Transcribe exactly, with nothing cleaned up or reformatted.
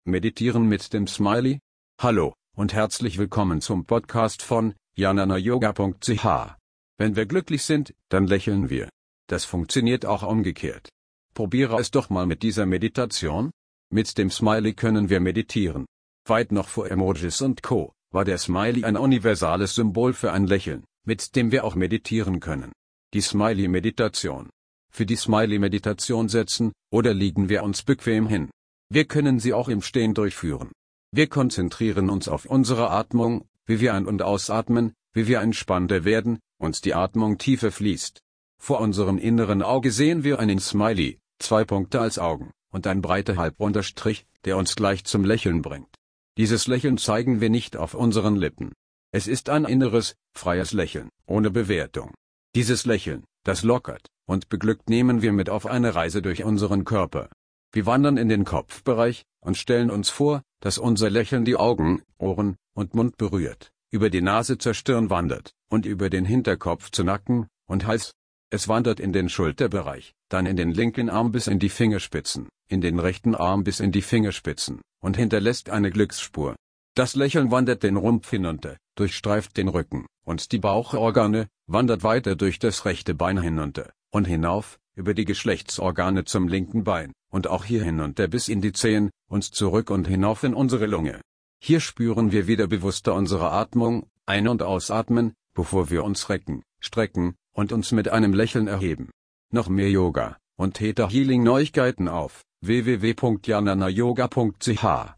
Meditieren mit dem Smiley? Hallo und herzlich willkommen zum Podcast von jnana yoga punkt c h. Wenn wir glücklich sind, dann lächeln wir. Das funktioniert auch umgekehrt. Probiere es doch mal mit dieser Meditation. Mit dem Smiley können wir meditieren. Weit noch vor Emojis und Co. war der Smiley ein universales Symbol für ein Lächeln, mit dem wir auch meditieren können. Die Smiley-Meditation. Für die Smiley-Meditation setzen oder liegen wir uns bequem hin. Wir können sie auch im Stehen durchführen. Wir konzentrieren uns auf unsere Atmung, wie wir ein- und ausatmen, wie wir entspannter werden, und die Atmung tiefer fließt. Vor unserem inneren Auge sehen wir einen Smiley, zwei Punkte als Augen, und ein breiter halbrunder Strich, der uns gleich zum Lächeln bringt. Dieses Lächeln zeigen wir nicht auf unseren Lippen. Es ist ein inneres, freies Lächeln, ohne Bewertung. Dieses Lächeln, das lockert und beglückt, nehmen wir mit auf eine Reise durch unseren Körper. Wir wandern in den Kopfbereich und stellen uns vor, dass unser Lächeln die Augen, Ohren und Mund berührt, über die Nase zur Stirn wandert und über den Hinterkopf zu Nacken und Hals. Es wandert in den Schulterbereich, dann in den linken Arm bis in die Fingerspitzen, in den rechten Arm bis in die Fingerspitzen und hinterlässt eine Glücksspur. Das Lächeln wandert den Rumpf hinunter, durchstreift den Rücken und die Bauchorgane, wandert weiter durch das rechte Bein hinunter und hinauf, über die Geschlechtsorgane zum linken Bein, und auch hier hinunter bis in die Zehen, und zurück und hinauf in unsere Lunge. Hier spüren wir wieder bewusster unsere Atmung, ein- und ausatmen, bevor wir uns recken, strecken und uns mit einem Lächeln erheben. Noch mehr Yoga und Theta Healing Neuigkeiten auf w w w punkt jnana yoga punkt c h.